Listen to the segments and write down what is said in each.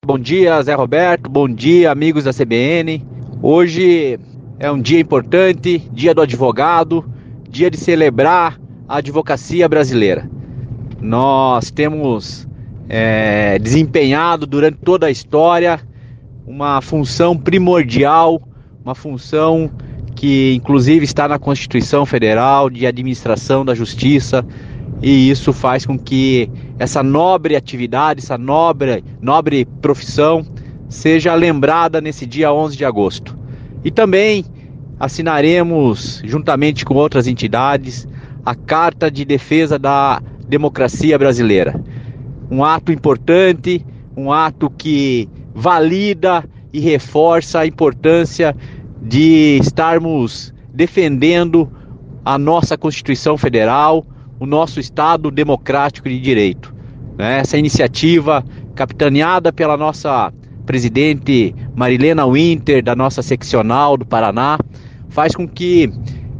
bom dia, Zé Roberto, bom dia, amigos da CBN. Hoje é um dia importante, dia do advogado, dia de celebrar a advocacia brasileira. Nós temos desempenhado durante toda a história uma função primordial, uma função que inclusive está na Constituição Federal de administração da justiça, e isso faz com que essa nobre atividade, essa nobre profissão seja lembrada nesse dia 11 de agosto. E também assinaremos, juntamente com outras entidades, a Carta de Defesa da Democracia Brasileira. Um ato importante, um ato que valida e reforça a importância de estarmos defendendo a nossa Constituição Federal, o nosso Estado democrático de direito. Essa iniciativa, capitaneada pela nossa presidente Marilena Winter, da nossa seccional do Paraná, faz com que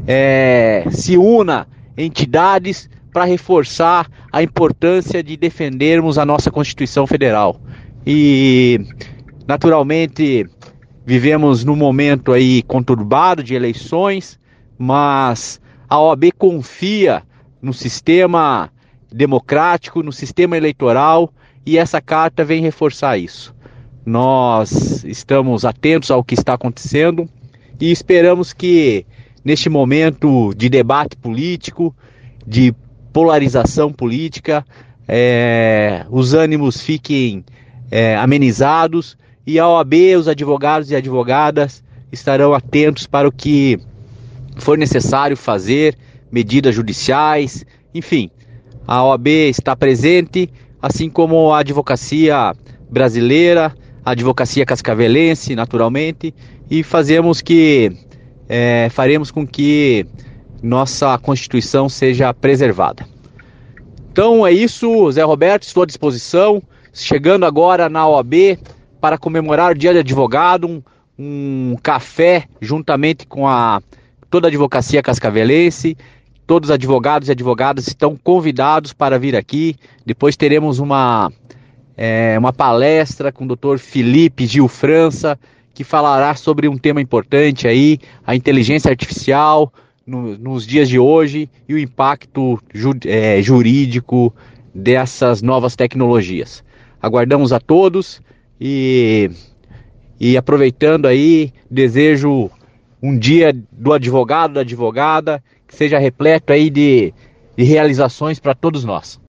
se una entidades para reforçar a importância de defendermos a nossa Constituição Federal. E, naturalmente, vivemos num momento aí conturbado de eleições, mas a OAB confia no sistema democrático, no sistema eleitoral, e essa carta vem reforçar isso. Nós estamos atentos ao que está acontecendo e esperamos que, neste momento de debate político, de polarização política, os ânimos fiquem amenizados, e a OAB, os advogados e advogadas estarão atentos para o que for necessário fazer, medidas judiciais, enfim. A OAB está presente, assim como a advocacia brasileira, a advocacia cascavelense, naturalmente, e faremos com que nossa Constituição seja preservada. Então é isso, Zé Roberto, estou à disposição, chegando agora na OAB para comemorar o Dia de Advogado, um café juntamente com toda a advocacia cascavelense. Todos os advogados e advogadas estão convidados para vir aqui. Depois teremos uma palestra com o Dr. Felipe Gil França, que falará sobre um tema importante aí, a inteligência artificial nos dias de hoje e o impacto jurídico dessas novas tecnologias. Aguardamos a todos e aproveitando aí, desejo um dia do advogado, da advogada, que seja repleto aí de realizações para todos nós.